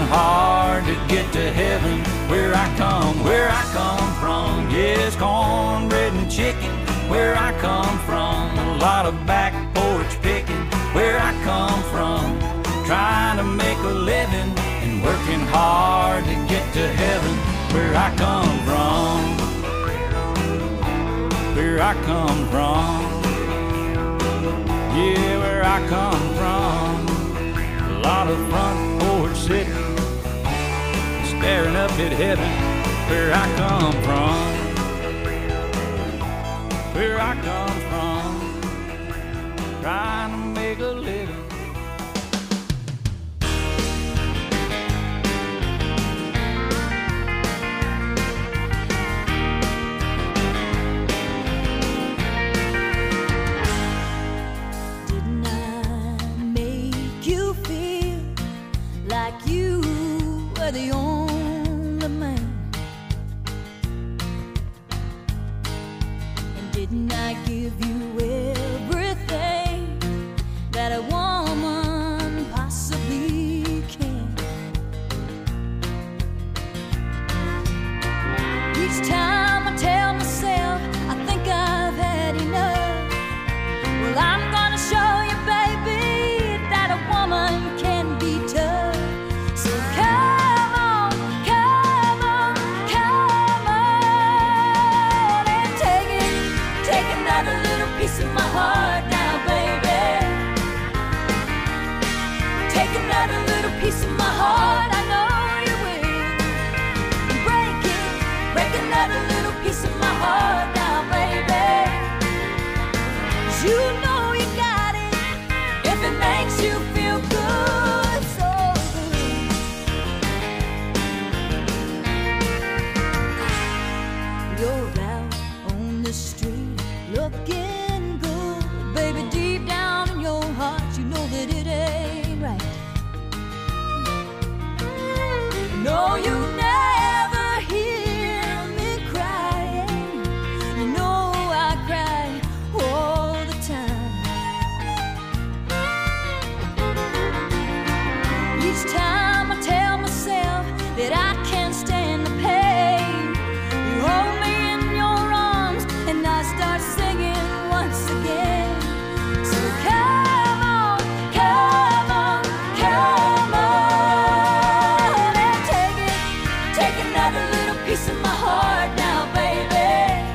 hard to get to heaven. Where I come from. Yes, cornbread and chicken, where I come from. A lot of back porch picking, where I come from. Trying to make a living and working hard to get to heaven. Where I come from. Where I come from. Yeah, where I come from. A lot of front porch sitting, staring up at heaven. Where I come from. Where I come from. Trying to make a living. The only man, and didn't I give you everything that a woman possibly can? Each time I tell myself I think I've had enough, well, I'm gonna show you, baby, that a woman can be tough. So come piece of my heart now, baby. Take another little piece of my heart, I know you will. Break another little piece of my heart now, baby. 'Cause you know you got it, if it makes you feel good, so good. You're out on the street looking that it ain't right. No, you never hear me crying. You know I cry all the time. Each time I tell myself that I can't stand the pain, you hold me in your arms and I start singing once again. So come on, and take another little piece of my heart now, baby.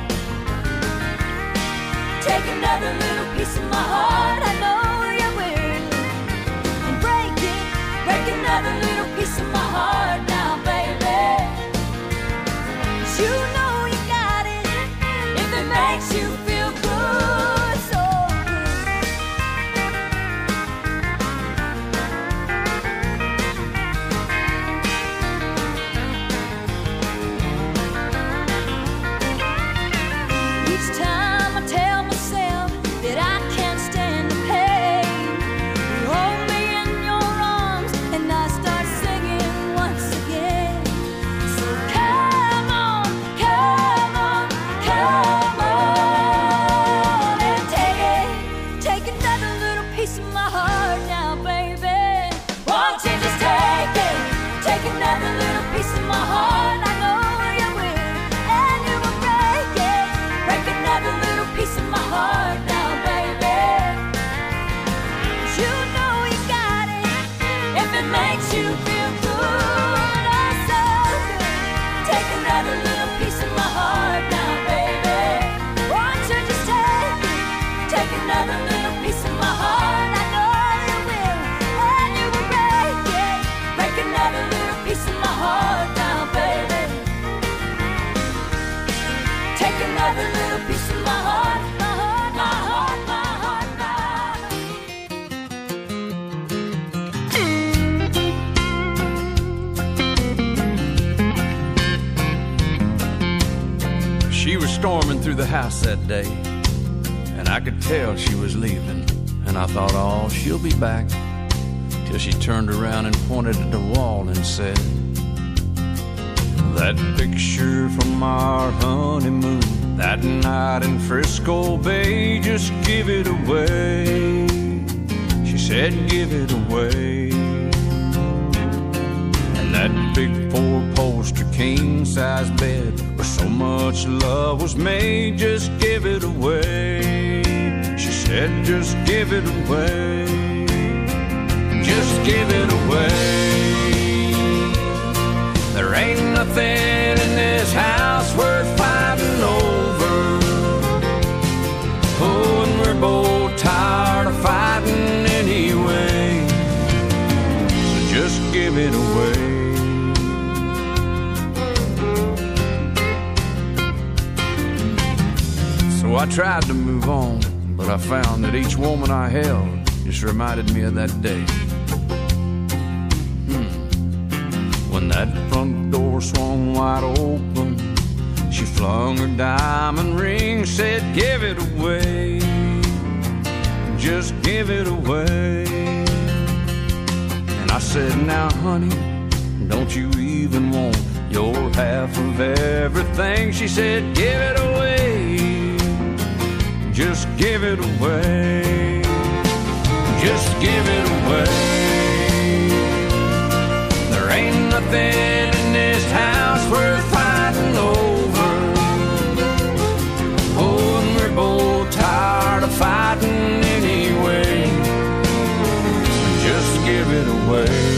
Take another little piece of my heart, I know you will. And break another little piece of my heart now, baby. 'Cause you know you got it, if it makes you feel good, so time I tell myself that I can't stand the pain, you hold me in your arms and I start singing once again. So come on, and take another little piece of my heart now, baby. Won't you just take another little piece of my heart, I know you will, and you will break another little piece of my heart now, baby. 'Cause you know you got it, if it makes you feel good, oh so good. Take another little piece of my heart now, baby. Won't you just take another little piece of my heart, I know you will, and you will break another little piece of my heart now, baby. Take another little piece of my heart, my heart, my heart, my heart, my heart. She was storming through the house that day, and I could tell she was leaving. And I thought, oh, she'll be back. Till she turned around and pointed at the wall and said, that picture from our honeymoon, that night in Frisco Bay, just give it away. She said, give it away. And that big four-poster king-size bed where so much love was made, just give it away. She said, just give it away. Just give it away. There ain't nothing in this house worth fighting over. Oh, and we're both tired of fighting anyway. So just give it away. So I tried to move on, but I found that each woman I held just reminded me of that day. When that front door swung wide open, she flung her diamond ring, said, give it away. Just give it away. And I said, now honey, don't you even want your half of everything? She said, give it away. Just give it away. Just give it away. There ain't nothing in this house worth fighting over. Oh, and we're both tired of fighting anyway. Just give it away.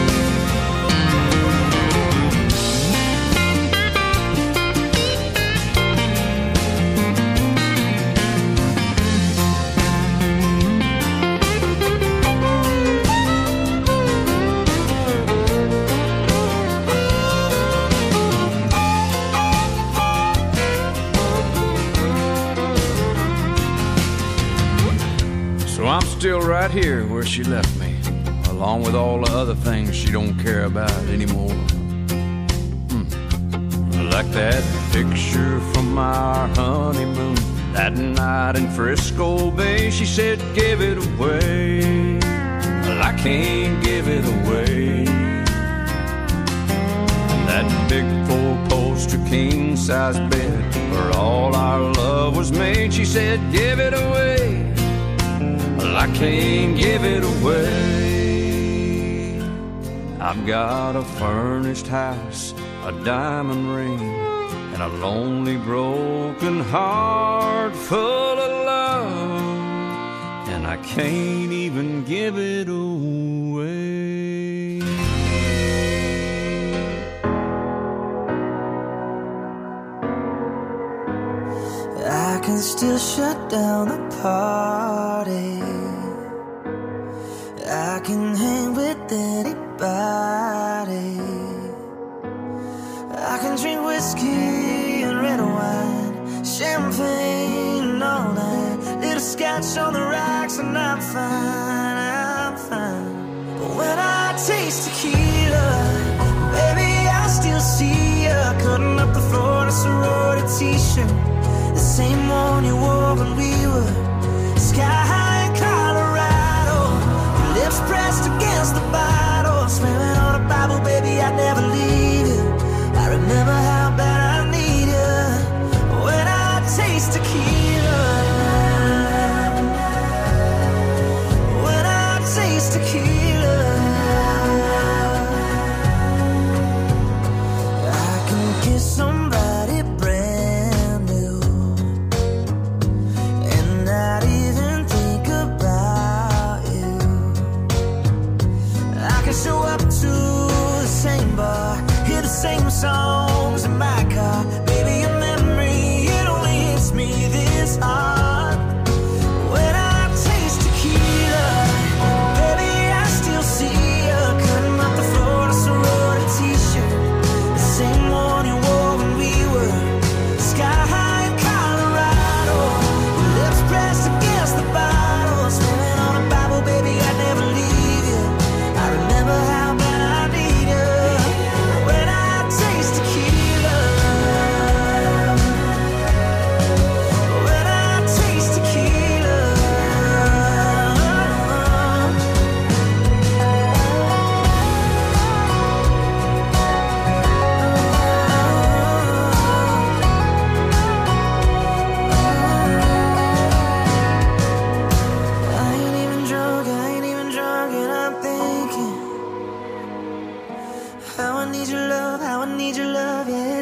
I'm still right here where she left me, along with all the other things she don't care about anymore. Like that picture from our honeymoon, that night in Frisco Bay. She said, give it away. Well, I can't give it away. And that big four-poster king-size bed where all our love was made. She said, give it away. I can't give it away. I've got a furnished house, a diamond ring, and a lonely broken heart full of love, and I can't even give it away. I can still shut down the party. I can hang with anybody. I can drink whiskey and red wine, champagne and all that, little scotch on the rocks, and I'm fine, I'm fine. But when I taste tequila, baby, I still see you cutting up the floor in a sorority t-shirt, the same one you wore when we were sky high in Colorado. Your lips pressed against the bottle, swearing on a Bible, baby, I'd never leave you. I remember how bad I need you when I taste tequila. When I taste tequila, I can kiss somebody brand new and not even think about you. I can show up to the same bar, hear the same songs in my car. Baby, your memory, it only hits me this hard. When I taste tequila, baby, I still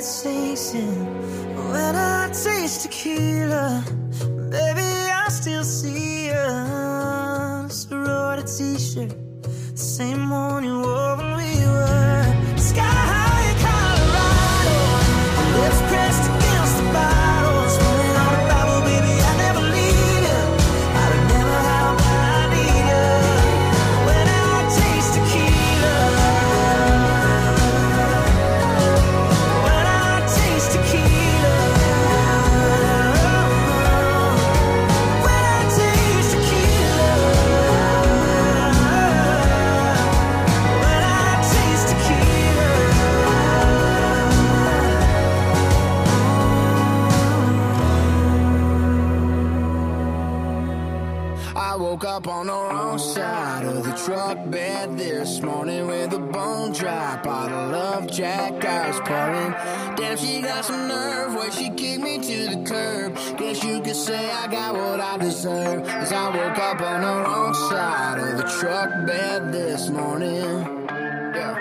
conversation. When I taste tequila, baby, I still see you. Sorority t-shirt, the same one you wore when we were sky high in Colorado. Lips pressed against the bottles, running on a Bible, baby, I never leave you. I remember how bad I need you. When I taste tequila, when I taste tequila, when I taste tequila, when I taste tequila. I woke up on the wrong side of the truck bed this morning with a bone dry bottle of Jack I was pouring. Damn, she got some nerve where she kicked me to the curb. Guess you could say I got what I deserve, 'cause I woke up on the wrong side of the truck bed this morning. Yeah.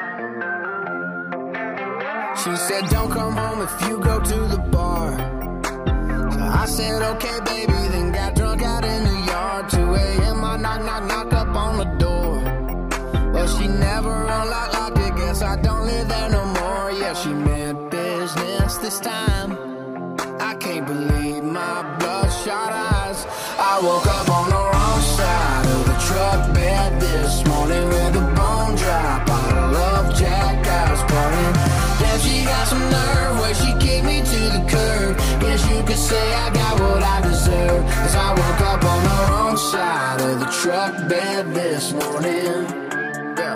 She said don't come home if you go to the bar. So I said okay baby, then got drunk out in the yard. 2 a.m. I knock up on the door. Well, she never unlocked it, guess I don't live there no more. Yeah, she meant business this time. I can't believe my bloodshot eyes. I woke up on the wrong side of the truck bed this morning with a bone dry bottle of Jack I was pouring. Damn, she got some nerve where she kicked me to the curb. Guess you could say I got what I deserve, 'cause I woke up on the wrong side of the truck bed this morning. Yeah.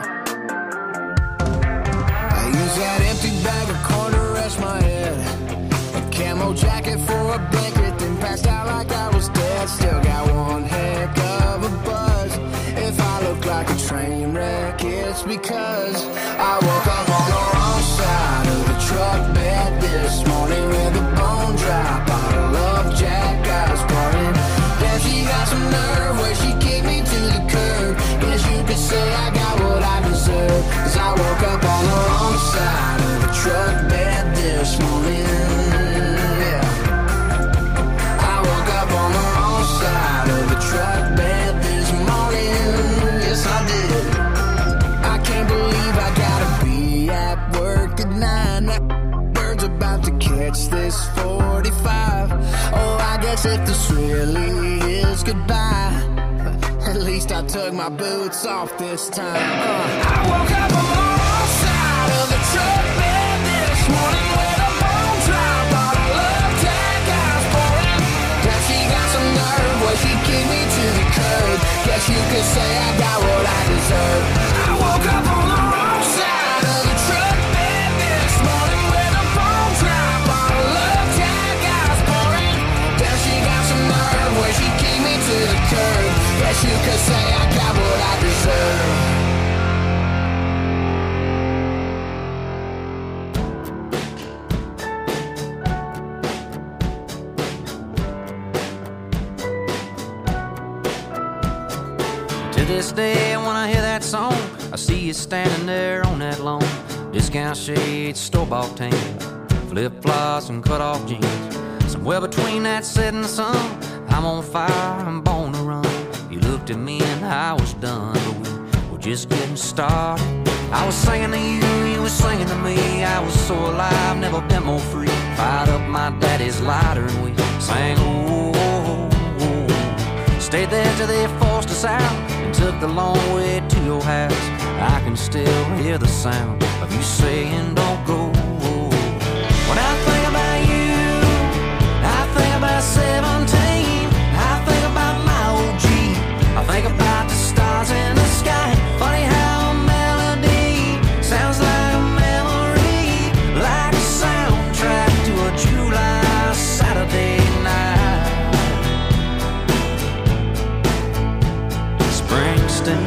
I used that empty bag of corn to rest my head, a camo jacket for a blanket, then passed out like I was dead. Still got one heck of a buzz. If I look like a train wreck, it's because I woke up on the wrong side of the truck bed this morning with a bone dry bottle of Jack I was pouring. Damn, she got some nerve where she kicked me to the curb. Guess you could say I got what I deserve, 'cause I woke up on the wrong side of the truck bed this morning. Yeah. I woke up on the wrong side of the truck bed this morning. Yes, I did. I can't believe I gotta be at work at 9. That bird's about to catch this 45. Oh, I guess if this really is goodbye, at least I took my boots off this time. I woke up on the wrong side of the truck bed this morning with a bone dry bottle of Jack I was pouring. Now she got some nerve where she kicked me to the curb. Guess you could say I got what I deserve. I woke up on the wrong side of the truck bed this morning with a bone dry bottle of Jack I was pouring. Now she got some nerve where she kicked me to the curb. Guess you could say I got what I deserve. To this day, when I hear that song, I see you standing there on that lawn. Discount shades, store-bought tan, flip-flops and cut-off jeans. Somewhere between that setting sun, I'm on fire, I'm born to run. You looked at me and I was done, but we were just getting started. I was singing to you, you were singing to me. I was so alive, never been more free. Fired up my daddy's lighter and we sang, oh, oh, oh. Stayed there till they forced us out and took the long way to your house. I can still hear the sound of you saying don't go. When I think about you, I think about 17. I think about my old Jeep. I think about the stars in the sky. Funny how a melody sounds like a memory, like a soundtrack to a July Saturday night. Springsteen.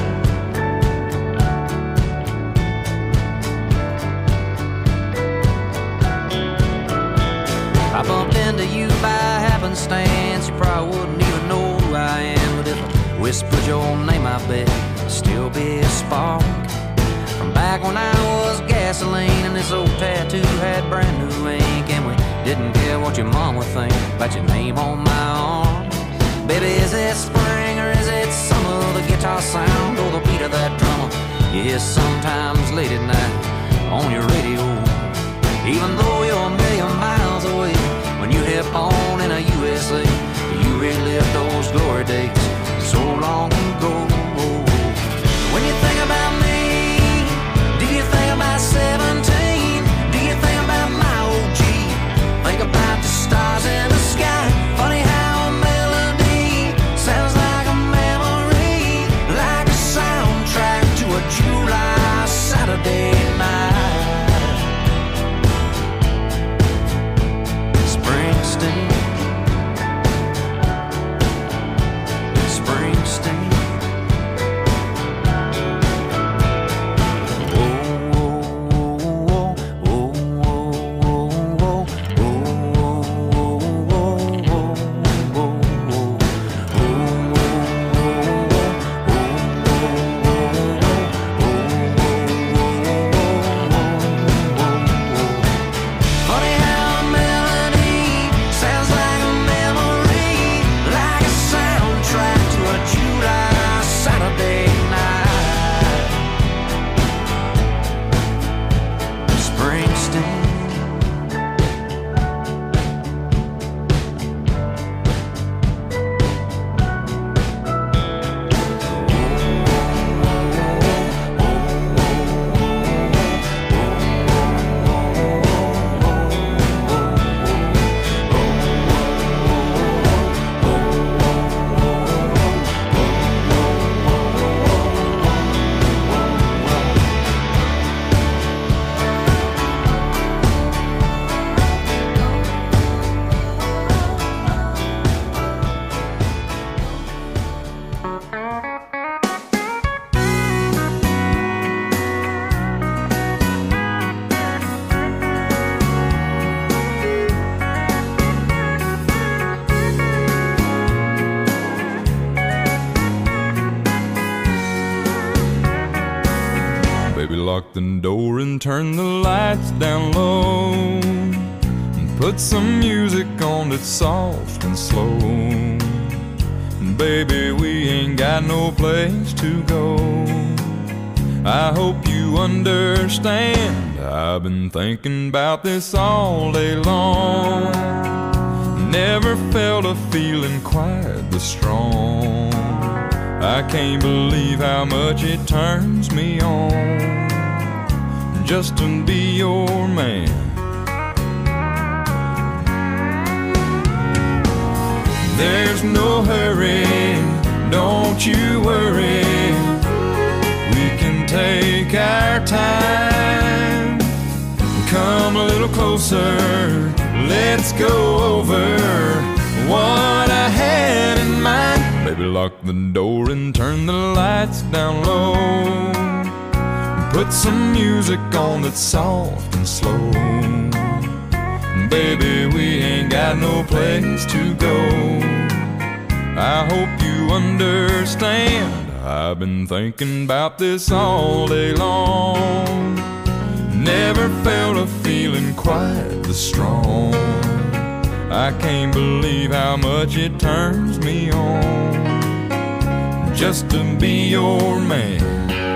I bumped into you by happenstance. You probably wouldn't even know who I am, but if I whispered your name, I bet it'd still be a spark from back when I was gas gasoline, and this old tattoo had brand new ink, and we didn't care what your mom would think about your name on my arm. Baby, is it spring or is it summer? The guitar sound or the beat of that drummer? Yes, sometimes late at night on your radio, even though you're a million miles away. When you hit on in a USA, you relive those glory days so long ago. When you think about me, do you think about 17? Do you think about my OG? Think about the stars in the sky. Funny how a melody sounds like a memory, like a soundtrack to a July Saturday night. Springsteen, Springsteen. Lock the door and turn the lights down low, and put some music on that's soft and slow. And baby, we ain't got no place to go. I hope you understand, I've been thinking about this all day long. Never felt a feeling quite this strong. I can't believe how much it turns me on just to be your man. There's no hurry, don't you worry. We can take our time. Come a little closer, let's go over what I had in mind. Baby, lock the door and turn the lights down low. Put some music on that's soft and slow. Baby, we ain't got no place to go. I hope you understand, I've been thinking about this all day long. Never felt a feeling quite this strong. I can't believe how much it turns me on just to be your man.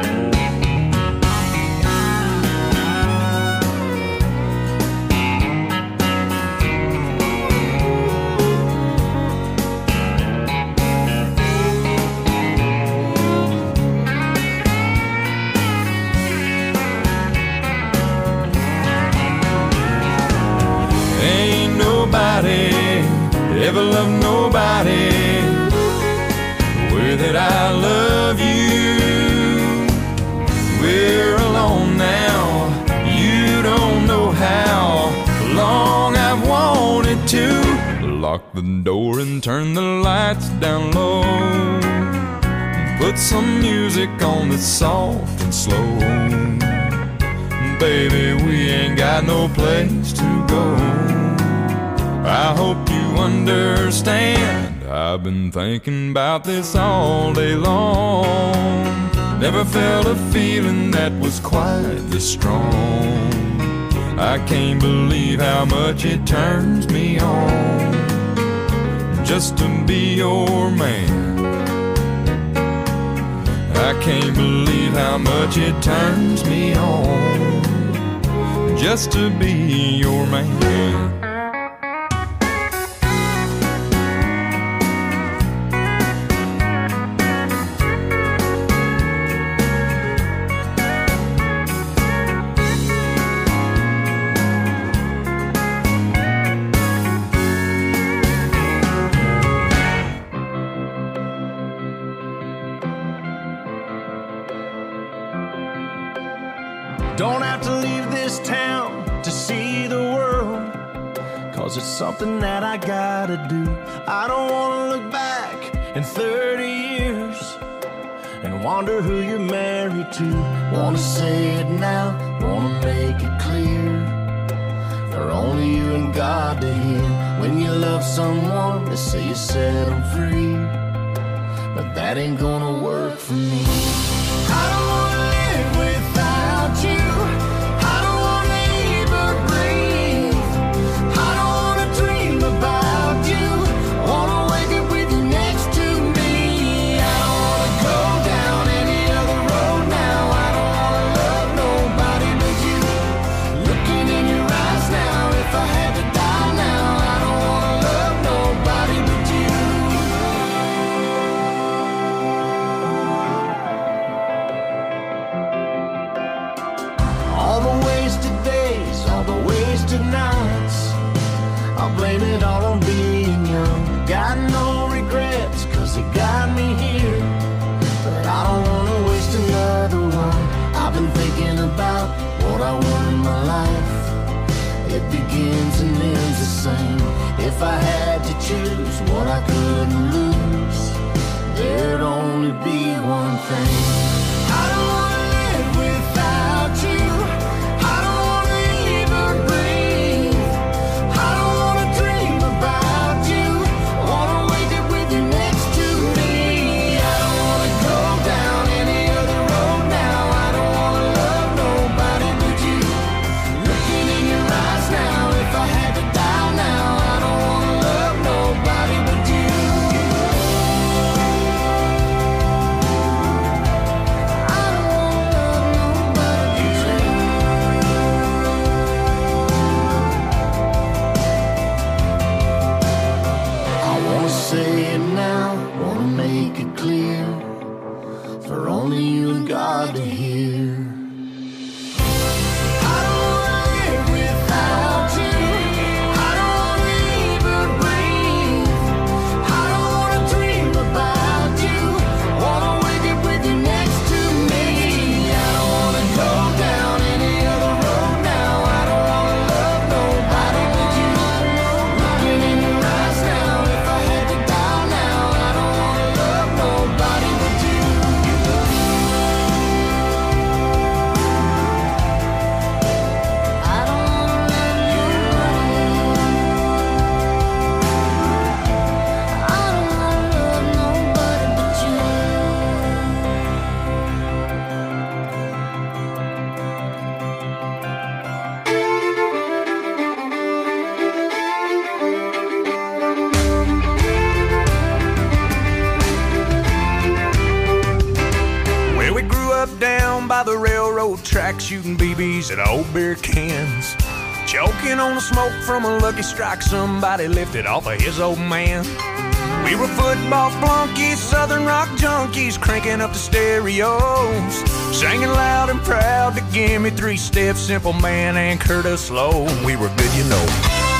Ever love nobody the way that I love you. We're alone now, you don't know how long I've wanted to. Lock the door and turn the lights down low. Put some music on that's soft and slow. Baby, we ain't got no place to go. I hope you understand, I've been thinking about this all day long. Never felt a feeling that was quite this strong. I can't believe how much it turns me on just to be your man. I can't believe how much it turns me on just to be your man. Don't have to leave this town to see the world, 'cause it's something that I gotta do. I don't wanna look back in 30 years and wonder who you're married to. Wanna say it now, wanna make it clear, for only you and God to hear. When you love someone, they say you set them free, but that ain't gonna work for me. I don't wanna live without you. I don't wanna even breathe. I don't wanna dream about you. Wanna wake up with you next to me. I don't wanna go down any other road now. I don't wanna love nobody but you. Looking in your eyes now, if I had to die now, I don't wanna love nobody but you. All the wasted days, all the wasted nights, I'll blame it all on being young. Got no regrets, 'cause it got me here, but I don't wanna waste another one. I've been thinking about what I want in my life. It begins and ends the same. If I had to choose what I couldn't lose, there'd only be one thing. I don't wanna live without you. I don't wanna even breathe. I don't wanna dream about you. Wanna wake up with you next to me. I don't wanna go down any other road now. I don't wanna love nobody but you. Looking in your eyes now, if I had to die now, I don't wanna love nobody but you. I don't wanna love nobody but you. I wanna say it now, wanna make it clear, for only you and God to hear. I don't wanna live without you. I don't wanna even breathe. I don't wanna dream about you. Wanna wake up with you next to me. I don't wanna go down any other road now. I don't wanna love nobody but you. Looking in your eyes now, if I had to die now, I don't wanna love nobody but you. I don't wanna love nobody. I don't wanna love nobody but you. Well, we grew up down by the railroad track, shooting BBs at old beer cans, choking on the smoke from a Lucky Strike somebody lifted off of his old man. We were football flunkies, southern rock junkies, cranking up the stereos, singing loud and proud to Give Me Three Steps, Simple Man, and Curtis Slow. We were good, you know.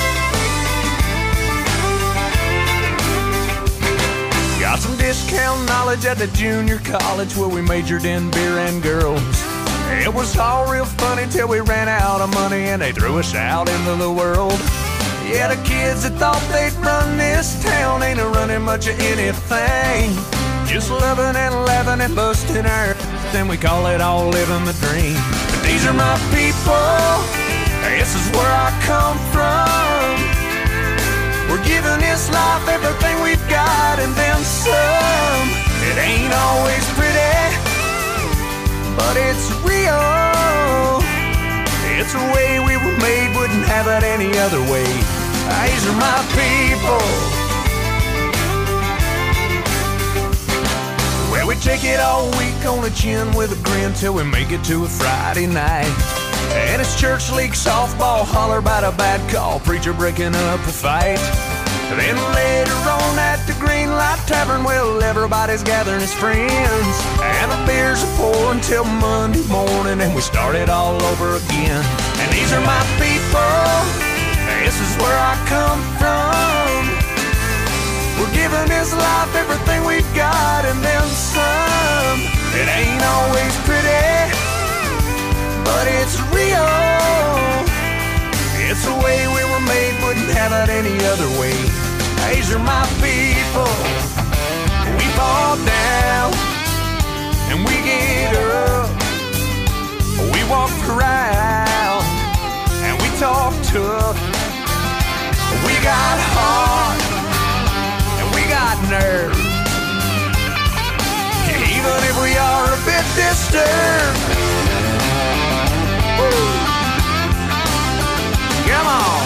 Got some discount knowledge at the junior college where we majored in beer and girls. It was all real funny till we ran out of money and they threw us out into the world. Yeah, the kids that thought they'd run this town ain't a-running much of anything. Just loving and laughing and busting our then we call it all living the dream. But these are my people, this is where I come from. We're giving this life everything we've got and then some. It ain't always pretty, any other way. These are my people. Well, we take it all week on the chin with a grin till we make it to a Friday night. And it's church league softball, holler about a bad call, preacher breaking up a fight. Then later on at the Green Light Tavern, well, everybody's gathering his friends, and the beers are pouring till Monday morning, and we start it all over again. And these are my people, this is where I come from. We're giving this life everything we've got and then some. It ain't always pretty, but it's real. It's the way we were made, wouldn't have it any other way. These are my people. We fall down and we get up. We walk around and we talk tough. We got heart and we got nerve, even if we are a bit disturbed. Woo. Come on.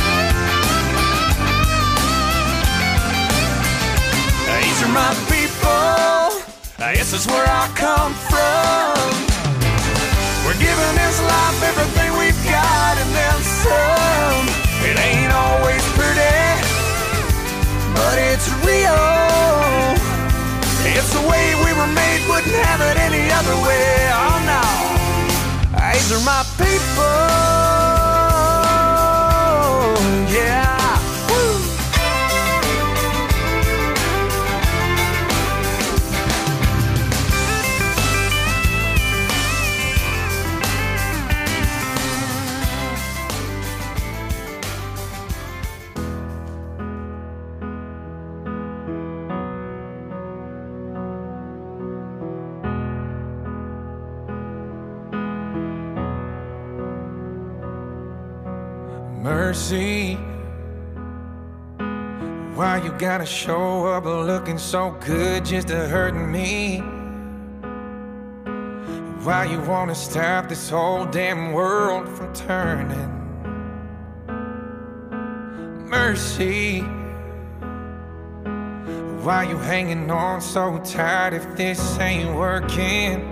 These are my people. This is where I come from. We're giving this life everything we've got and then some. It ain't always pretty, but it's real. It's the way we were made, wouldn't have it any other way. Oh no. These are my people. Yeah. Woo. Mercy, why you gotta show up looking so good just to hurt me? Why you wanna stop this whole damn world from turning? Mercy, why you hanging on so tight if this ain't working?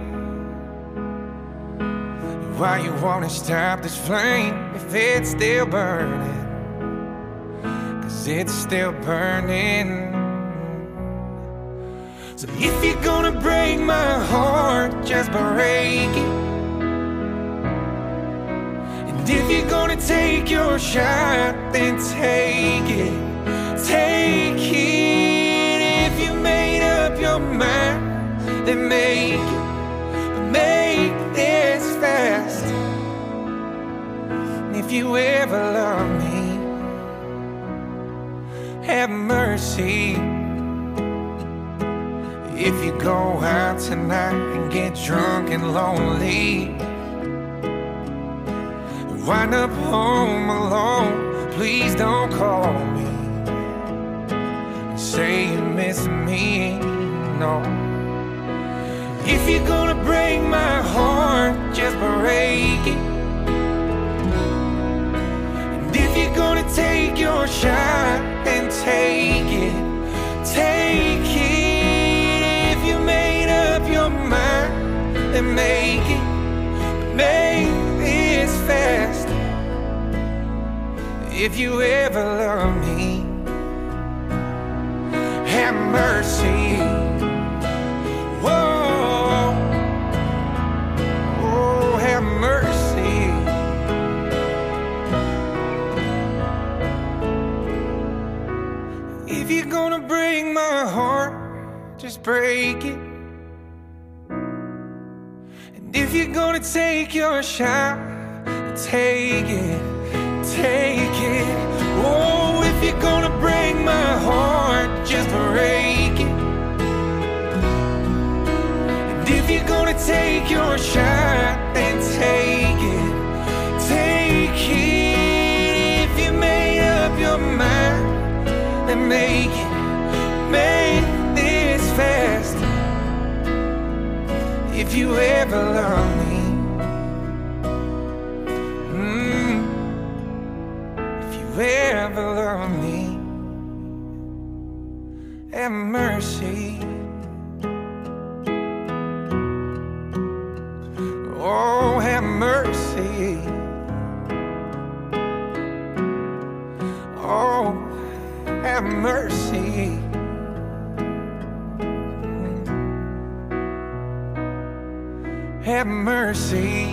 Why you wanna stop this flame if it's still burning? 'Cause it's still burning. So if you're gonna break my heart, just break it. And if you're gonna take your shot, then take it. Take it. If you made up your mind, then make it. Make this fast. If you ever love me, have mercy. If you go out tonight and get drunk and lonely, wind up home alone, please don't call me and say you miss me, no. If you're gonna break my heart, just break it. And if you're gonna take your shot, then take it. Take it. If you made up your mind, then make it. Make this fast. If you ever love me, have mercy. Whoa. Mercy. If you're gonna break my heart, just break it. And if you're gonna take your shot, take it, take it. Oh, if you're gonna break my heart, just break it. And if you're gonna take your shot, then take it, take it. If you made up your mind, then make it, make this fast. If you ever love me, have mercy. Oh, have mercy. Oh, have mercy. Have mercy.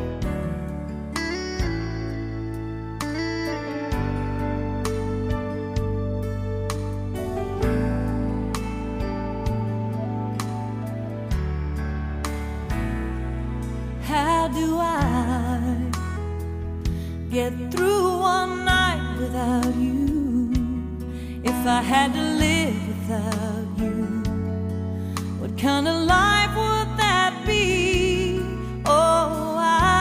How do I get through one night without you? If I had to live without you, what kind of life would that be? Oh,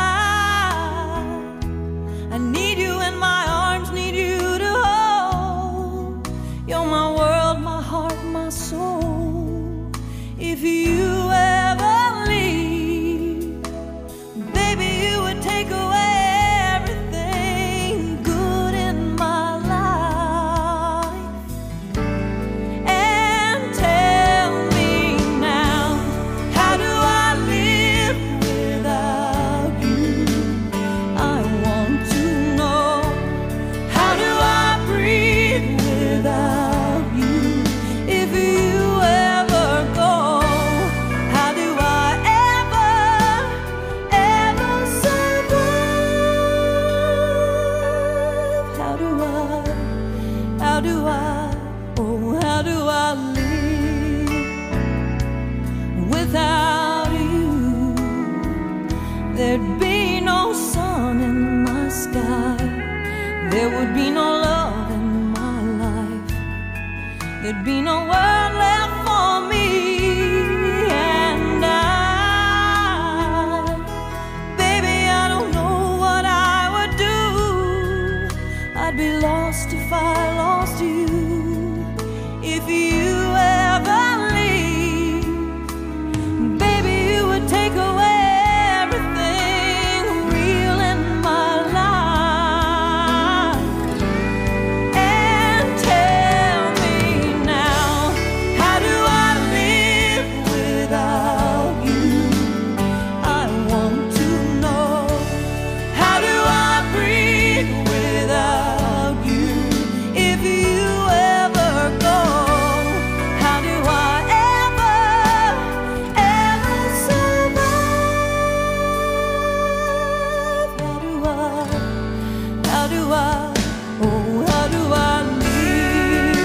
I need you in my arms, need you to hold. You're my world, my heart, my soul. If you ever leave, baby, you would take away everything good in my life. And tell me now, how do I live without you? I want to know. How do I breathe without you? If you ever go, how do I ever survive? How do I live without you? There'd be no sun in my sky. There would be no love in my life. There'd be no world left for me. And baby, I don't know what I would do. I'd be lost if I lost you. If you ever leave, baby, you would take away everything real in my life. And tell me now, how do I live without you? I want to know. How do I breathe without you? If you ever go, how do I ever survive? How do I, oh, how do I live?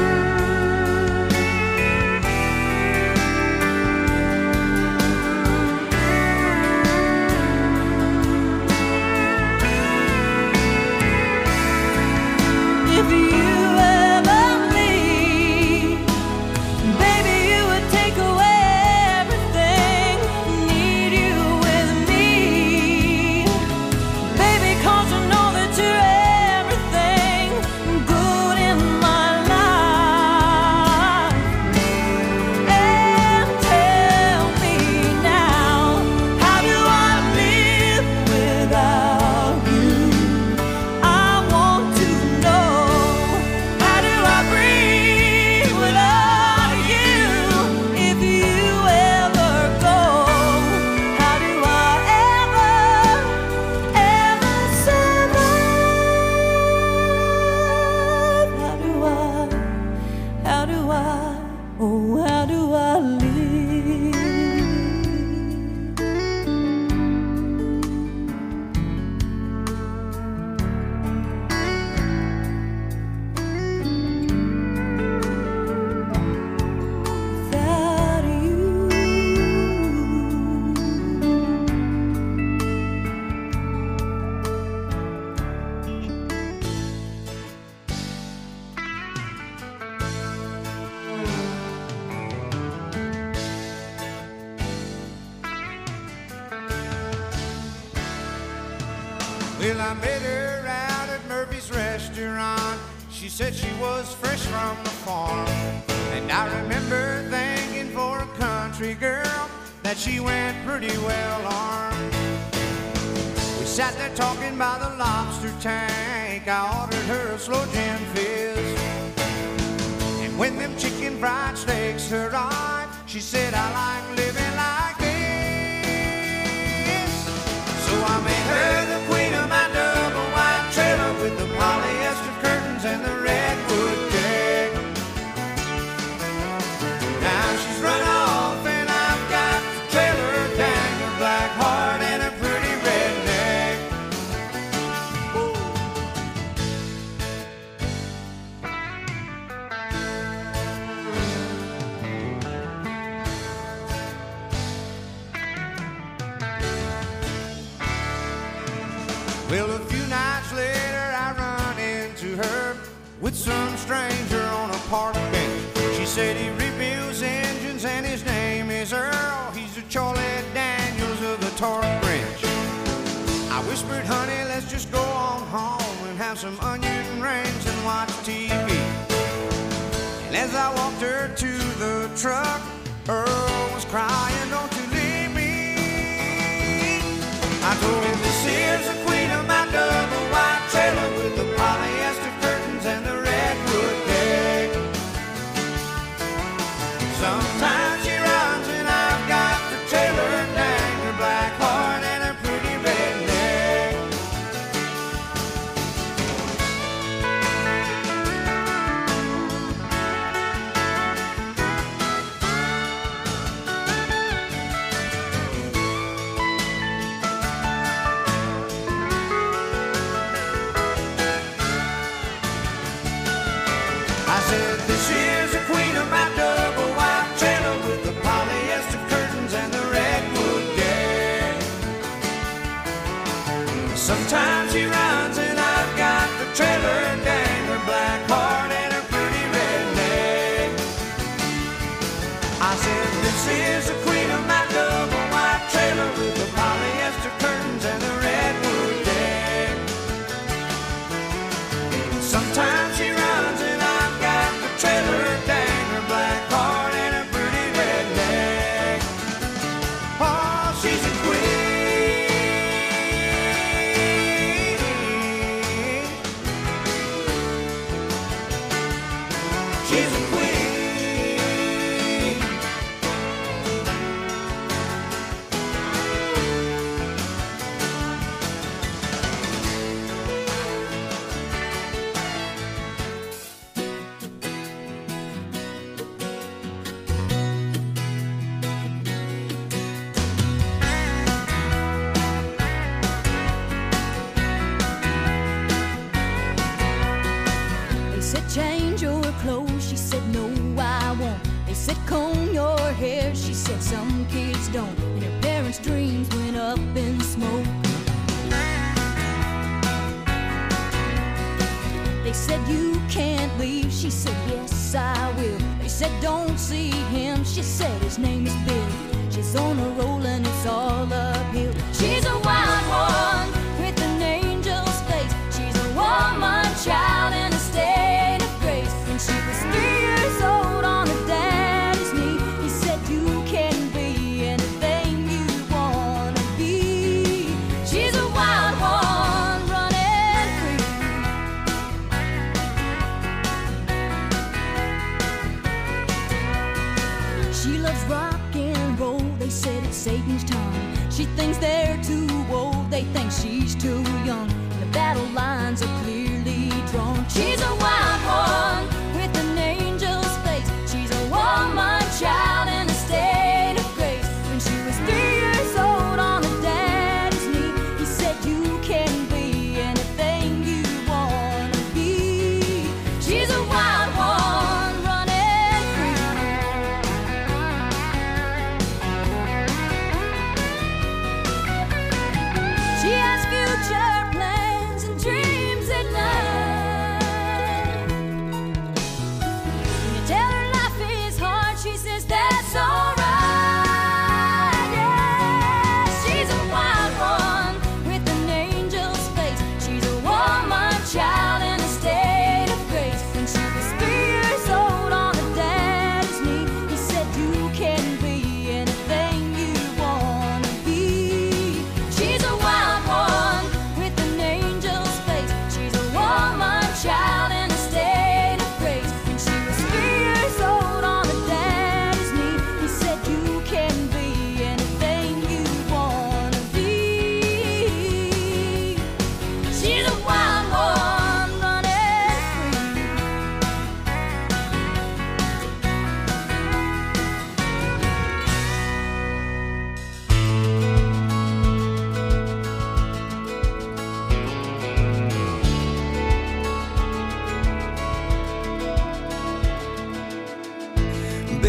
If you ever leave, baby, you would take away everything. Need you with me, baby, 'cause you know that you're everything good in my life. And tell me now, how do I live without you? I want to know. How do I breathe without you? If you ever go, how do I ever survive? How do I, oh, how do I live? Without you. Well, I met her out at Murphy's restaurant. She said she was fresh from the farm. And I remember thinking for a country girl that she went pretty well armed. We sat there talking by the lobster tank. I ordered her a slow gin fizz. And When them chicken fried steaks arrived, she said, I like living like this. So I made her the queen of my double wide trailer with the polyester curtains and the redwood deck. Now she's run off and I've got the trailer, dang, her black heart and a pretty redneck. Well, a few nights later I run into her with some stranger on a park bench. She said he rebuilds engines and his name is Earl. He's the Charlie Daniels of the torque wrench. I whispered, honey, let's just go on home and have some onion rings and watch TV. And as I walked her to the truck, Earl was crying, don't you leave me. I told him, this is the queen of my double wide trailer with the polyester curtains and the redwood deck. Sometimes she runs and I've got the trailer, dang, her black heart and her pretty redneck. I said, this is the queen of my double wide trailer with the polyester curtains and the redwood deck. Sometimes she runs and I've got the trailer, dang, her black heart and her pretty redneck. I said, this is the queen of my double wide trailer with the polyester curtains and the redwood deck. Sometimes she runs and I've got the trailer, dang, her black heart and her pretty redneck. Oh, she's a queen. She's a queen. They said change your clothes, she said no I won't. They said comb your hair, she said some kids don't. And her parents' dreams went up in smoke. They said you can't leave, she said yes I will. They said don't see him, she said his name is Bill. She's on a roll and it's all uphill. She's a wild one with an angel's face. She's a woman child in a state of grace. When she was 3 years old on her daddy's knee, he said you can be anything you wanna be. She's a wild one running free. She loves rock and roll, they said it's Satan's tongue. She thinks they're too old, they think she's too young. And the battle lines are clearly drawn. She's a wild one with an angel's face. She's a woman child in a state of grace. When she was 3 years old on her daddy's knee, he said you can be anything you wanna be. She's a wild one running free. She has future plans and dreams at night.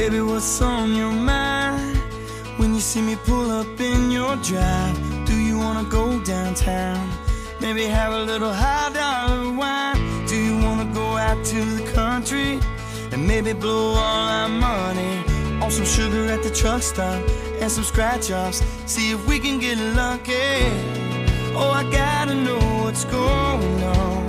Baby, what's on your mind? When you see me pull up in your drive, do you wanna go downtown? Maybe have a little high dollar wine. Do you wanna go out to the country and maybe blow all our money on some sugar at the truck stop and some scratch offs? See if we can get lucky. Oh, I gotta know what's going on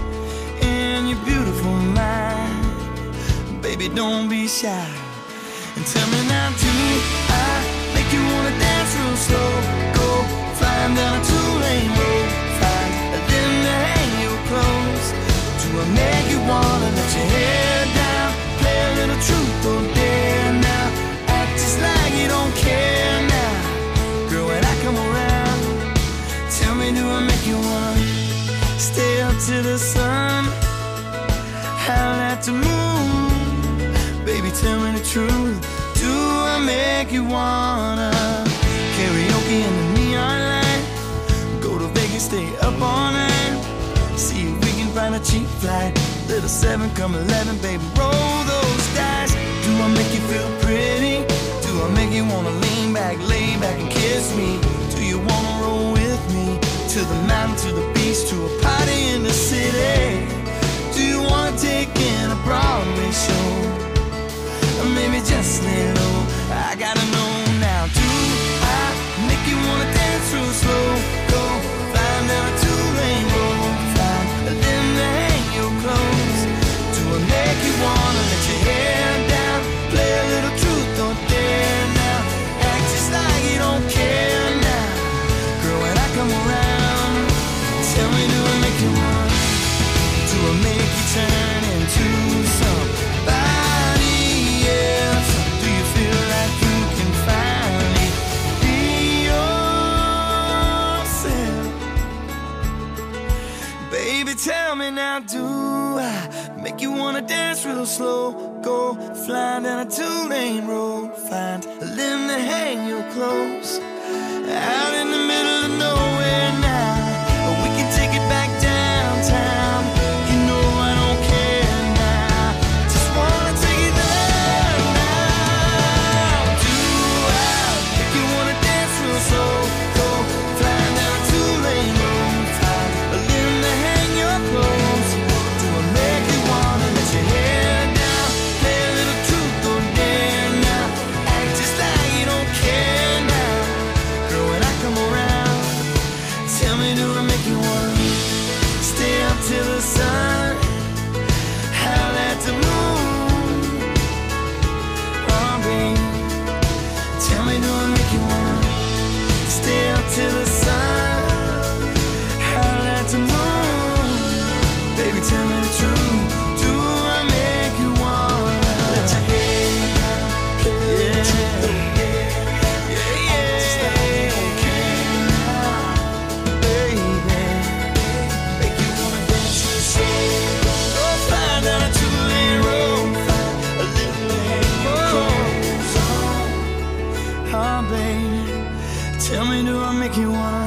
in your beautiful mind. Baby, don't be shy and tell me now, do I make you wanna dance real slow? Go flying down a two-lane road, find a limb to hang your clothes. Do I make you wanna let your hair down, play a little truth or dare now, act just like you don't care now? Girl, when I come around, tell me, do I make you wanna stay up to the sun, howl at the moon? Baby, tell me the truth, do I make you wanna karaoke in the neon light, go to Vegas, stay up all night, see if we can find a cheap flight, little 7 come 11, baby, roll those dice. Do I make you feel pretty? Do I make you wanna lean back, lay back and kiss me? Do you wanna roll with me to the mountain, to the beach, to a party in the city? Do you wanna take in a Broadway show? Or maybe just lay low? I gotta know now. Do I make you wanna dance real slow? Go flying down a two-lane road, find a limb to hang your clothes. Do I make you wanna let your hair down, play a little truth or dare now, act just like you don't care now? Girl, when I come around, tell me, do I make you wanna, do I make you turn into somebody else? Do you feel like you can finally be yourself? Baby, tell me now, do I make you wanna dance real slow? Go flying down a two-lane road, find a limb to hang your clothes, out in the middle of nowhere now. We can take it back downtown. You know I don't care now, just wanna take it there now. Do I make you wanna dance real slow? Go flying down a two-lane road, find a limb to hang your clothes. Do I make you wanna let your hair down, play a little truth or dare now, act just like you don't care now? Girl, when I come around, tell me, do I make you wanna stay up till the sun, howl at the moon? Oh, baby, tell me, do I make you wanna stay up till the sun, howl at the moon? Baby, tell me the truth, do I make you wanna let your hair down, yeah, yeah, yeah, just like you don't care now, baby? Make you wanna dance real slow, go flying down a two-lane road, find a little lane your clothes on. Oh, baby, tell me, do I make you wanna?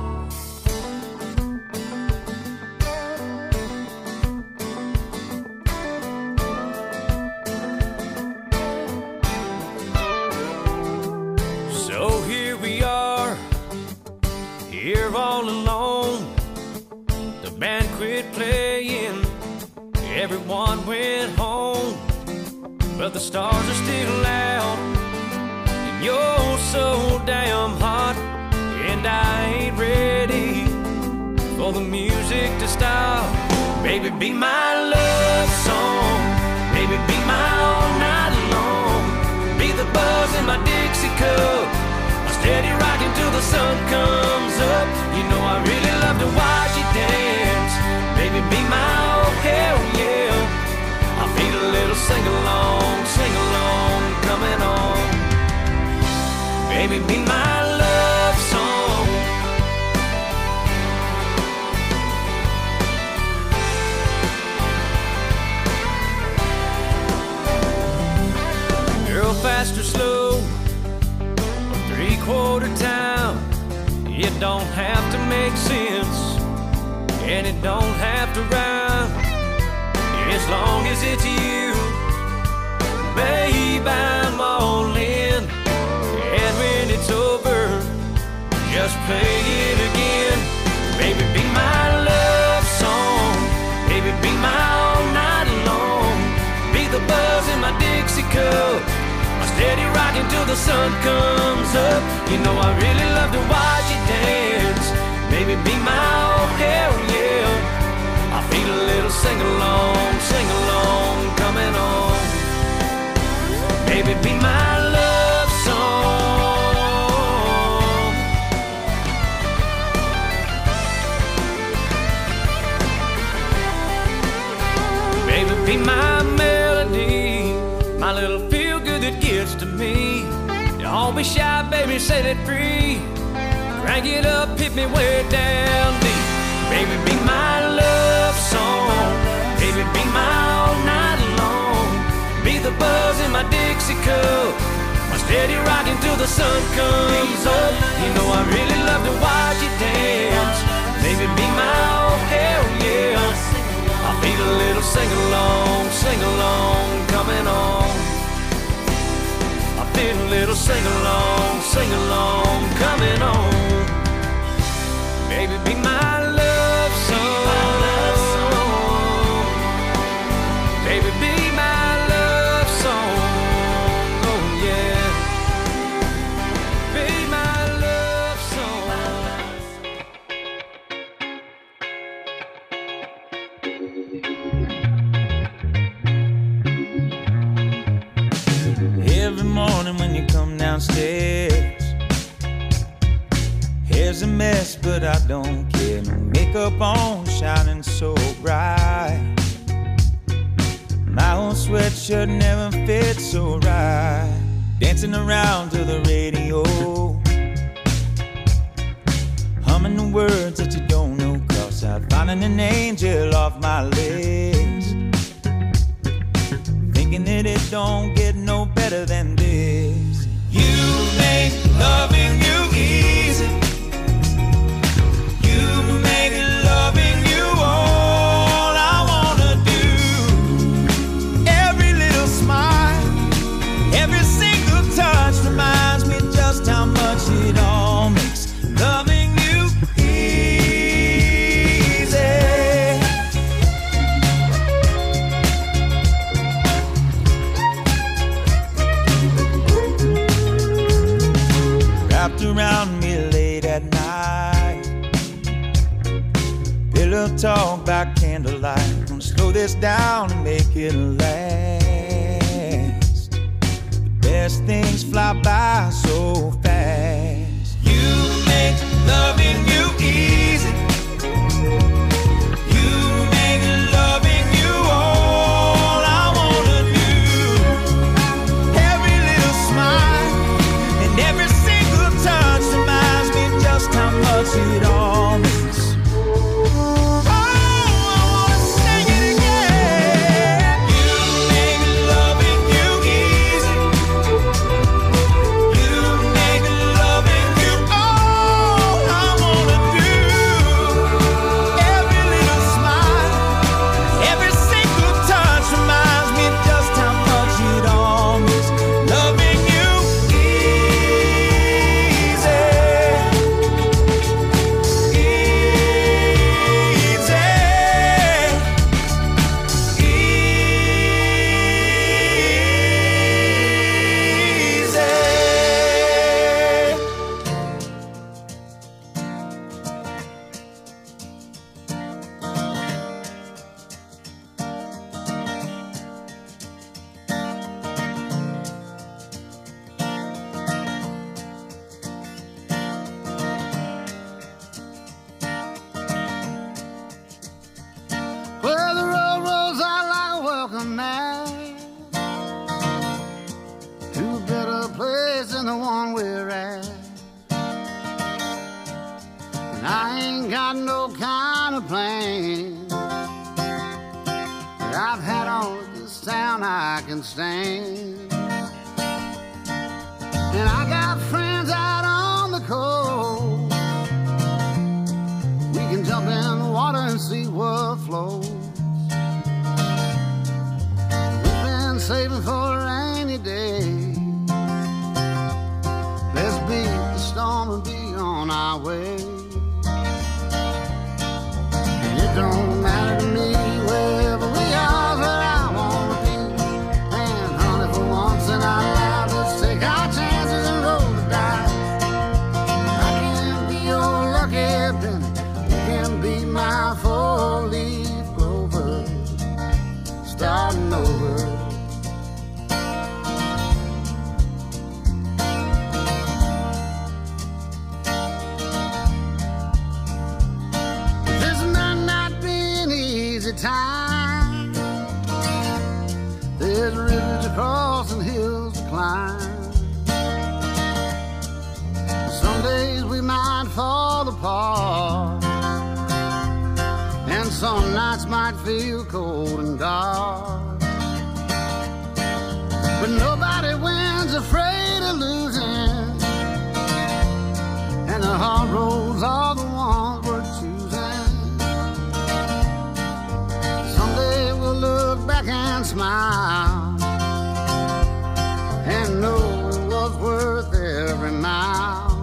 So here we are, here all alone. The band quit playing, everyone went home, but the stars are still out, and you're so damn hot, and I ain't ready for the music to stop. Baby, be my love song, baby, be my all night long, be the buzz in my Dixie cup, my steady rockin' till the sun comes up. You know I really love to watch you dance. Baby, be my oh hell yeah. I feel a little sing along coming on. Baby, be my love song. Girl, fast or slow, three-quarter time, it don't have to make sense, and it don't have to rhyme, as long as it's you. babe, I'm all in. And when it's over, just play it again. Baby, be my love song. Baby, be my all night long. Be the buzz in my Dixie cup, my steady rocking till the sun comes up. You know I really love to watch you dance. Baby, be my oh hell yeah. I feel a little sing-along coming on. Baby, be my love song. Baby, be my melody, my little feel-good that gets to me. Don't be shy, baby, set it free. Crank it up, hit me way down deep. Baby, be my love song. Baby, be my all night long. Be the buzz in my Dixie cup, my steady rocking till the sun comes up. You know I really love to watch you dance. Baby, be my oh hell yeah. I feel a little sing-along coming on. I feel a little sing-along coming on. Baby, be my love song. Baby, be my love song. Oh yeah. Be my love song. Every morning when you come downstairs, hair's a mess, but I don't care. No makeup on, shining so bright. My old sweatshirt never fits so right. Dancing around to the radio, humming the words that you don't know. Cross out, finding an angel off my list. Thinking that it don't get no better than this. You make loving you easy. You make loving you all I wanna do. Every little smile, every single touch reminds me just how much it all makes loving you easy. Wrapped around me late at night, pillow talk by candlelight. Gonna slow this down and make it last. The best things fly by so fast. You make loving you easy. You make loving you all I wanna do. Every little smile and every single touch reminds me just how much it all means. Saving for rain. on our way. And it don't matter to me wherever we are, where I wanna be. And honey, for once in our lives, let's take our chances and roll the dice. I can be your lucky penny, you can be my four-leaf clover, starting over. Time. There's rivers to cross and hills to climb. Some days we might fall apart, and some nights might feel cold and dark. But nobody wins afraid of losing, and the hard roads are the ones we're choosing. Look back and smile and know it was worth every mile.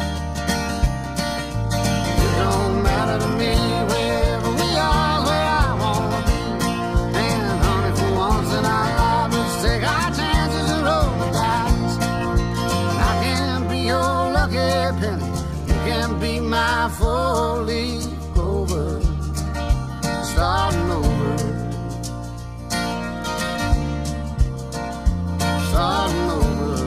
It don't matter to me wherever we are, where I wanna be. And honey, for once in our lives, let's take our chances and roll the dice. I can be your lucky penny, you can be my four-leaf clover, starting over. Starting over.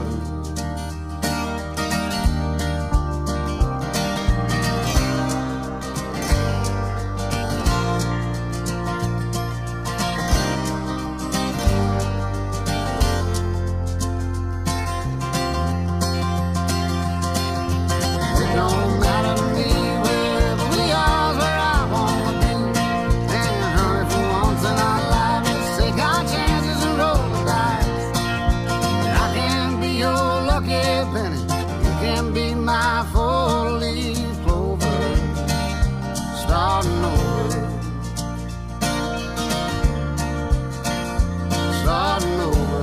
It don't matter to me wherever we are, where I wanna be. And honey, for once in our lives, let's take our chances and roll the dice. I can be your lucky penny, you can be my four-leaf clover, starting over, starting over.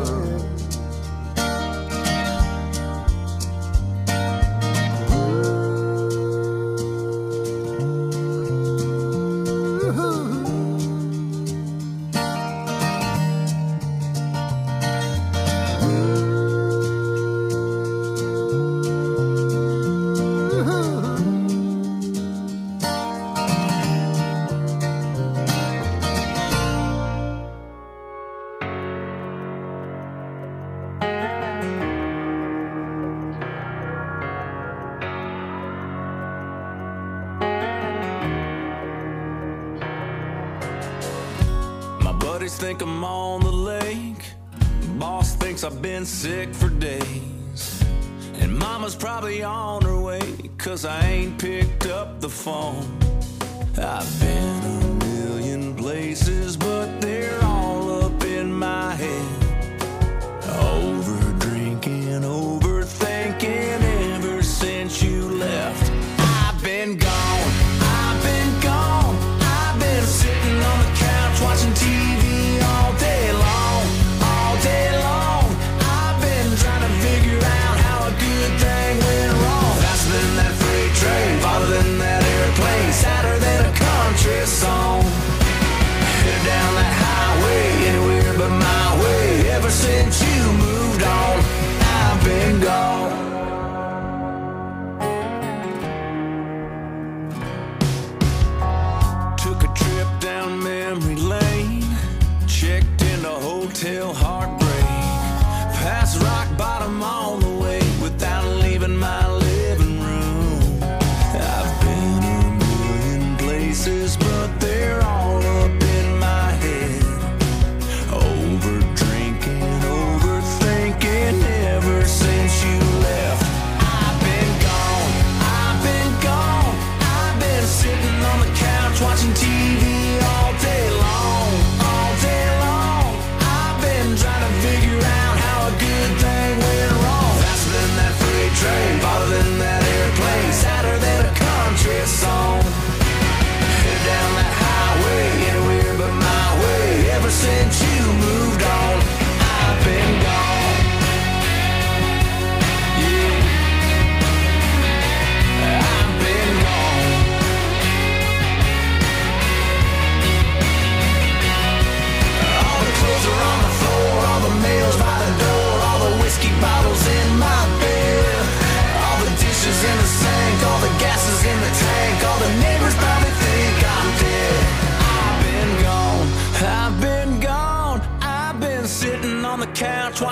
Think I'm on the lake. Boss thinks I've been sick for days. And mama's probably on her way, 'cause I ain't picked up the phone. I've been a million places, but they're all up in my head. Over drinking, overthinking ever since you left. I've been gone, I've been gone. I've been sitting on the couch watching TV all day long, all day long. I've been trying to figure out how a good thing went wrong. Faster than that freight train, farther than that airplane, sadder than a country song. Headed down that highway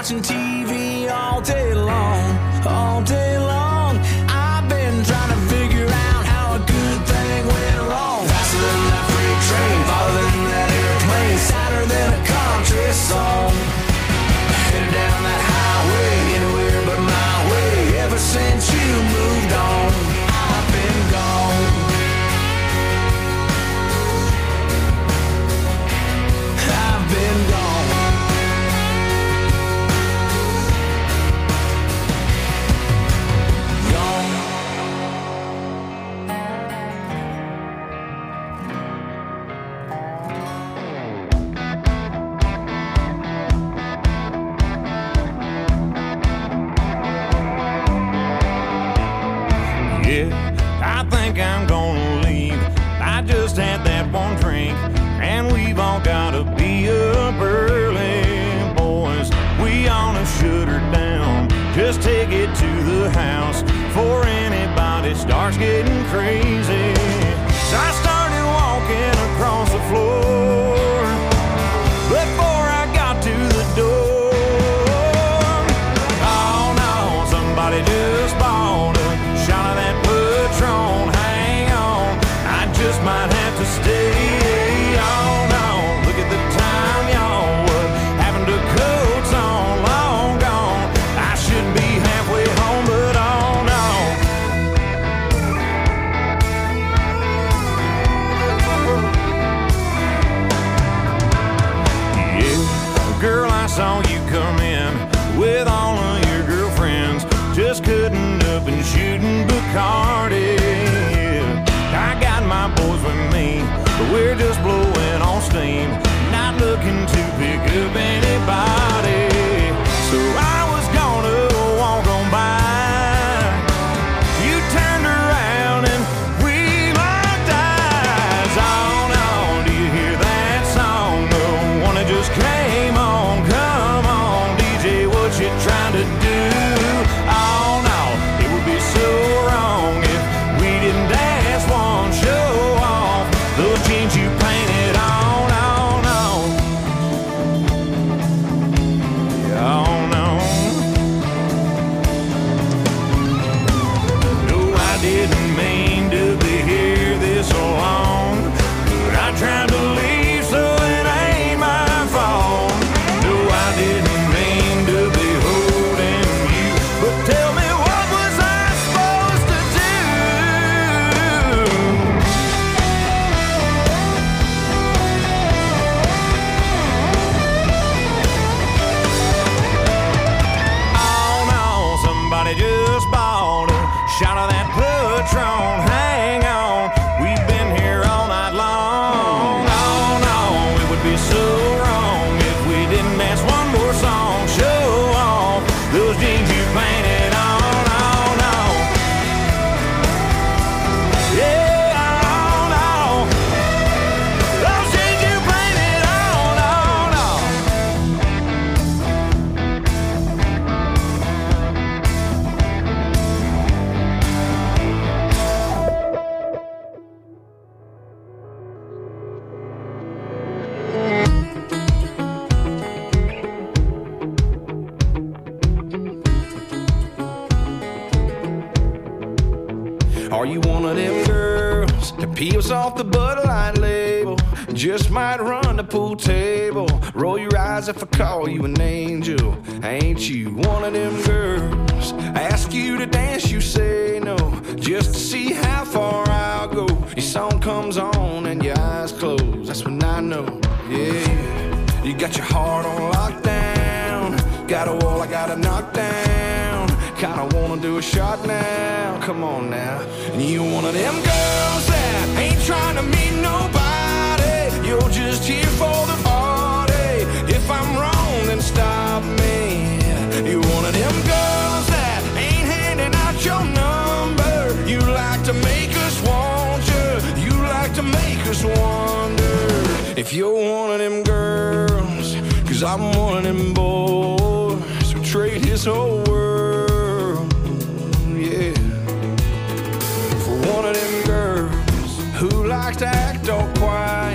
watching TV all day long, all day long. I've been trying to figure out how a good thing went wrong. Faster than that freight train, farther than that airplane, sadder than a country song. Headed down that highway, anywhere but my way. Ever since you moved on, I've been gone. I've been gone. I think I'm gonna leave. I just had that one drink, and we've all gotta be up early, boys. We ought to shut her down. Just take it to the house before anybody starts getting crazy. So I started walking across the floor before I got to the door. Oh no, somebody just bought a shot of that Patron. Hang on, I just might have to stay. Oh no, look at the time, y'all. What happened to coats on? Long gone. I should be halfway home, but oh no. Yeah, girl, I saw you come in with all of your girlfriends, just cutting up and shooting Bacardi. I got my boys with me, but we're just blowing on steam, not looking to pick up anybody. So I was gonna walk on by. You turned around and we locked eyes. Oh no, do you hear that song? The one that just came on. Come on, DJ, what you trying to do? Oh no, it would be so wrong if we didn't dance one, show off those jeans you painted on. Oh no, oh no. No, I didn't mean to be here this long, but I tried to leave, so it ain't my fault. No, I didn't mean to be holding you, but tell me, what was I supposed to do? Oh no, somebody just bought a shot of that Patron. Hang on, we've been here all night long. Oh no, it would be so wrong if we didn't dance one more song. Show off those jeans you painted on. Oh no, yeah, oh no, those jeans you painted on. Oh no. Are you one of them girls that peels off the Bud Light label? Just might run the pool table. Roll your eyes if I call you an angel. Ain't you one of them girls? I ask you to dance, you say no, just to see how far I'll go. Your song comes on and your eyes close. That's when I know, yeah. You got your heart on lockdown. Got a wall I gotta knock down. Kinda wanna do a shot now. Come on now. And you one of them girls that ain't trying to meet nobody. You're just here for the party. If I'm wrong, then stop me. You're one of them girls that ain't handing out your number. You like to make us want you. You like to make us wonder if you're one of them girls. 'Cause I'm one of them boys who trade his whole world, yeah, for one of them girls who likes to act all quiet.